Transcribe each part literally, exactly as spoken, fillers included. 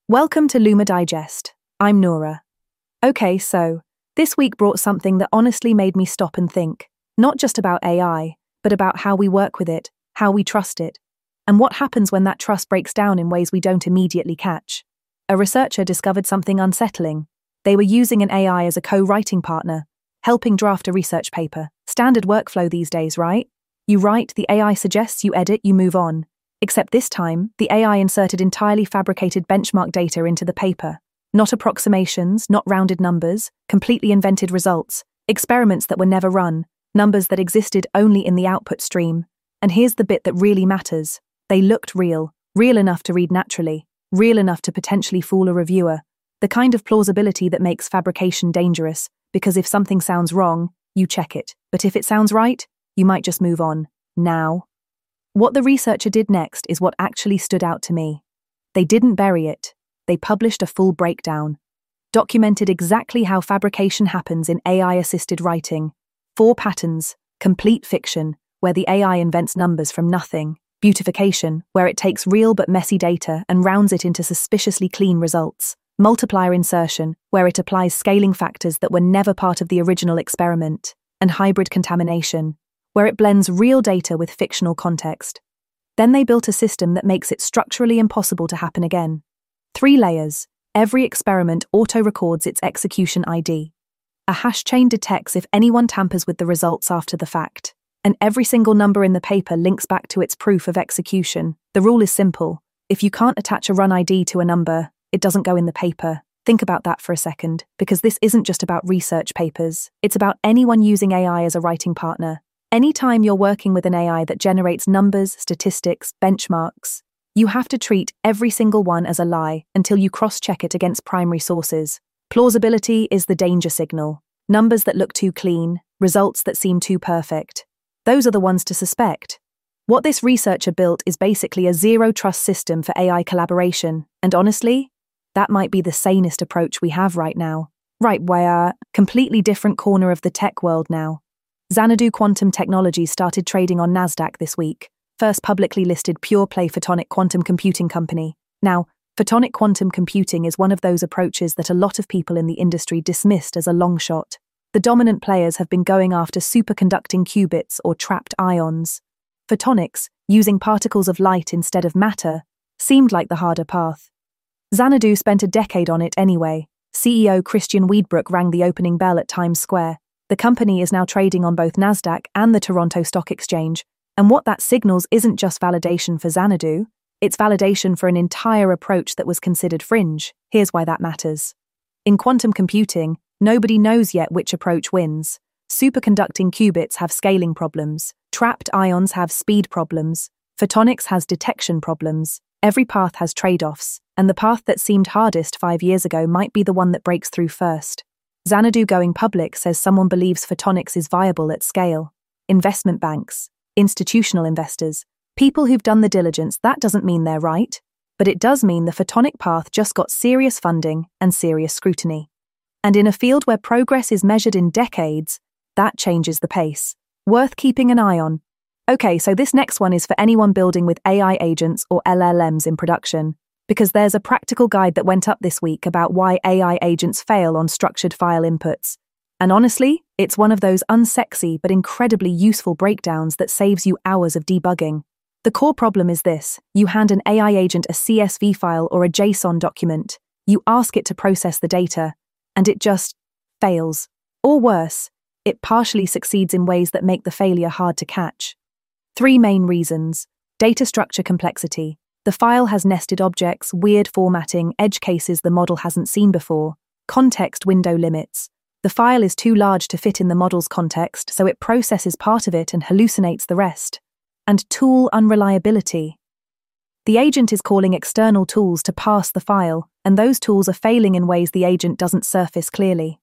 Welcome to Luma Digest. I'm Noura. Okay, so, this week brought something that honestly made me stop and think, not just about A I, but about how we work with it, how we trust it, and what happens when that trust breaks down in ways we don't immediately catch. A researcher discovered something unsettling. They were using an A I as a co-writing partner, helping draft a research paper. Standard workflow these days, right? You write, the A I suggests, you edit, you move on. Except this time, the A I inserted entirely fabricated benchmark data into the paper. Not approximations, not rounded numbers, completely invented results, experiments that were never run, numbers that existed only in the output stream. And here's the bit that really matters. They looked real, real enough to read naturally, real enough to potentially fool a reviewer. The kind of plausibility that makes fabrication dangerous, because if something sounds wrong, you check it. But if it sounds right, you might just move on. Now. What the researcher did next is what actually stood out to me. They didn't bury it. They published a full breakdown. Documented exactly how fabrication happens in A I-assisted writing. Four patterns: complete fiction, where the A I invents numbers from nothing; beautification, where it takes real but messy data and rounds it into suspiciously clean results; multiplier insertion, where it applies scaling factors that were never part of the original experiment; and hybrid contamination, where it blends real data with fictional context. Then they built a system that makes it structurally impossible to happen again. Three layers. Every experiment auto-records its execution I D. A hash chain detects if anyone tampers with the results after the fact. And every single number in the paper links back to its proof of execution. The rule is simple. If you can't attach a run I D to a number, it doesn't go in the paper. Think about that for a second, because this isn't just about research papers. It's about anyone using A I as a writing partner. Anytime you're working with an A I that generates numbers, statistics, benchmarks, you have to treat every single one as a lie until you cross-check it against primary sources. Plausibility is the danger signal. Numbers that look too clean, results that seem too perfect. Those are the ones to suspect. What this researcher built is basically a zero-trust system for A I collaboration, and honestly, that might be the sanest approach we have right now. Right, we're a completely different corner of the tech world now. Xanadu Quantum Technologies started trading on NASDAQ this week, first publicly listed pure-play photonic quantum computing company. Now, photonic quantum computing is one of those approaches that a lot of people in the industry dismissed as a long shot. The dominant players have been going after superconducting qubits or trapped ions. Photonics, using particles of light instead of matter, seemed like the harder path. Xanadu spent a decade on it anyway. C E O Christian Wiedbrook rang the opening bell at Times Square. The company is now trading on both NASDAQ and the Toronto Stock Exchange, and what that signals isn't just validation for Xanadu, it's validation for an entire approach that was considered fringe. Here's why that matters. In quantum computing, nobody knows yet which approach wins. Superconducting qubits have scaling problems, trapped ions have speed problems, photonics has detection problems. Every path has trade-offs, and the path that seemed hardest five years ago might be the one that breaks through first. Xanadu going public says someone believes photonics is viable at scale. Investment banks, institutional investors, people who've done the diligence, that doesn't mean they're right, but it does mean the photonic path just got serious funding and serious scrutiny. And in a field where progress is measured in decades, that changes the pace. Worth keeping an eye on. Okay, so this next one is for anyone building with A I agents or L L Ms in production, because there's a practical guide that went up this week about why A I agents fail on structured file inputs. And honestly, it's one of those unsexy but incredibly useful breakdowns that saves you hours of debugging. The core problem is this: you hand an A I agent a C S V file or a JSON document, you ask it to process the data, and it just fails. Or worse, it partially succeeds in ways that make the failure hard to catch. Three main reasons. Data structure complexity. The file has nested objects, weird formatting, edge cases the model hasn't seen before. Context window limits. The file is too large to fit in the model's context, so it processes part of it and hallucinates the rest. And tool unreliability. The agent is calling external tools to parse the file, and those tools are failing in ways the agent doesn't surface clearly.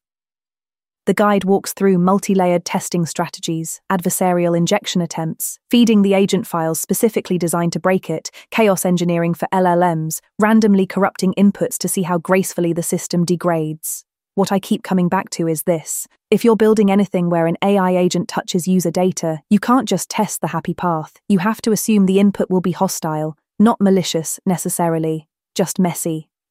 The guide walks through multi-layered testing strategies, adversarial injection attempts, feeding the agent files specifically designed to break it, chaos engineering for L L Ms, randomly corrupting inputs to see how gracefully the system degrades. What I keep coming back to is this: if you're building anything where an A I agent touches user data, you can't just test the happy path. You have to assume the input will be hostile, not malicious necessarily, just messy.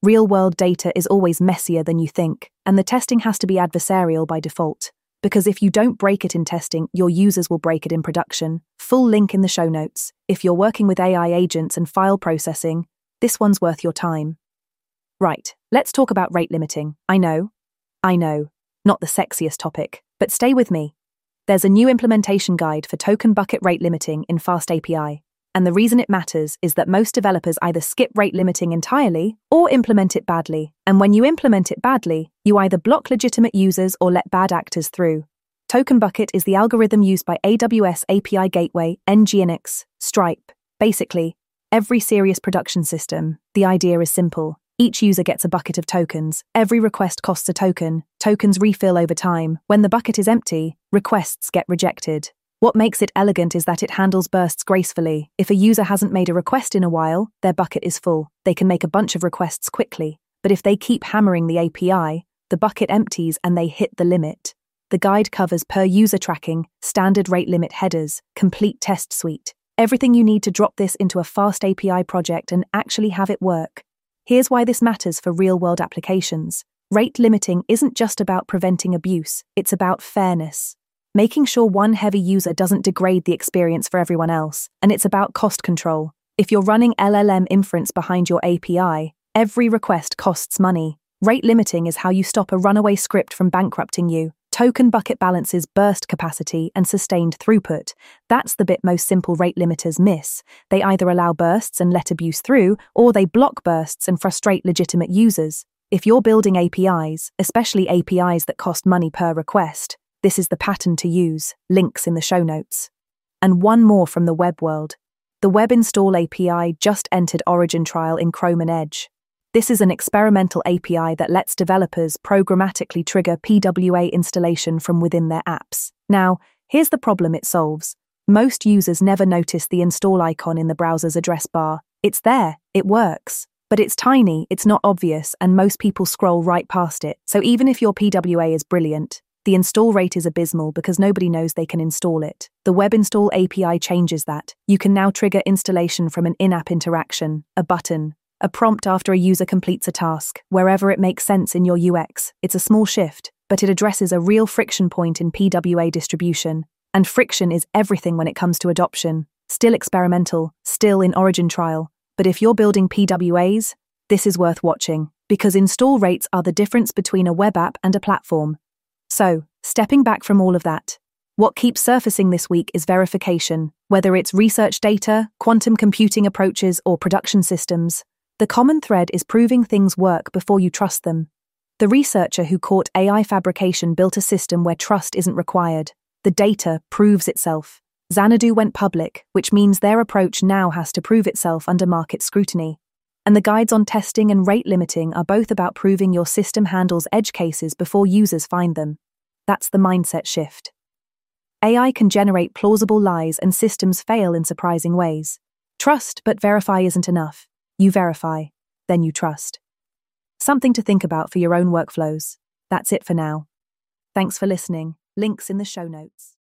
Real-world data is always messier than you think, and the testing has to be adversarial by default. Because if you don't break it in testing, your users will break it in production. Full link in the show notes. If you're working with A I agents and file processing, this one's worth your time. Right, let's talk about rate limiting. I know, I know, not the sexiest topic, but stay with me. There's a new implementation guide for token bucket rate limiting in FastAPI. And the reason it matters is that most developers either skip rate limiting entirely or implement it badly. And when you implement it badly, you either block legitimate users or let bad actors through. Token bucket is the algorithm used by A W S A P I Gateway, Nginx, Stripe. Basically, every serious production system. The idea is simple. Each user gets a bucket of tokens. Every request costs a token. Tokens refill over time. When the bucket is empty, requests get rejected. What makes it elegant is that it handles bursts gracefully. If a user hasn't made a request in a while, their bucket is full. They can make a bunch of requests quickly. But if they keep hammering the A P I, the bucket empties and they hit the limit. The guide covers per-user tracking, standard rate limit headers, complete test suite. Everything you need to drop this into a FastAPI project and actually have it work. Here's why this matters for real-world applications. Rate limiting isn't just about preventing abuse, it's about fairness. Making sure one heavy user doesn't degrade the experience for everyone else, and it's about cost control. If you're running L L M inference behind your A P I, every request costs money. Rate limiting is how you stop a runaway script from bankrupting you. Token bucket balances burst capacity and sustained throughput. That's the bit most simple rate limiters miss. They either allow bursts and let abuse through, or they block bursts and frustrate legitimate users. If you're building A P Is, especially A P Is that cost money per request, this is the pattern to use, links in the show notes. And one more from the web world. The Web Install A P I just entered Origin trial in Chrome and Edge. This is an experimental A P I that lets developers programmatically trigger P W A installation from within their apps. Now, here's the problem it solves. Most users never notice the install icon in the browser's address bar. It's there, it works. But it's tiny, it's not obvious, and most people scroll right past it. So even if your P W A is brilliant, the install rate is abysmal because nobody knows they can install it. The Web Install A P I changes that. You can now trigger installation from an in-app interaction, a button, a prompt after a user completes a task, wherever it makes sense in your U X. It's a small shift, but it addresses a real friction point in P W A distribution. And friction is everything when it comes to adoption. Still experimental, still in Origin trial. But if you're building P W As, this is worth watching, because install rates are the difference between a web app and a platform. So, stepping back from all of that, what keeps surfacing this week is verification. Whether it's research data, quantum computing approaches, or production systems, the common thread is proving things work before you trust them. The researcher who caught A I fabrication built a system where trust isn't required. The data proves itself. Xanadu went public, which means their approach now has to prove itself under market scrutiny. And the guides on testing and rate limiting are both about proving your system handles edge cases before users find them. That's the mindset shift. A I can generate plausible lies and systems fail in surprising ways. Trust but verify isn't enough. You verify, then you trust. Something to think about for your own workflows. That's it for now. Thanks for listening. Links in the show notes.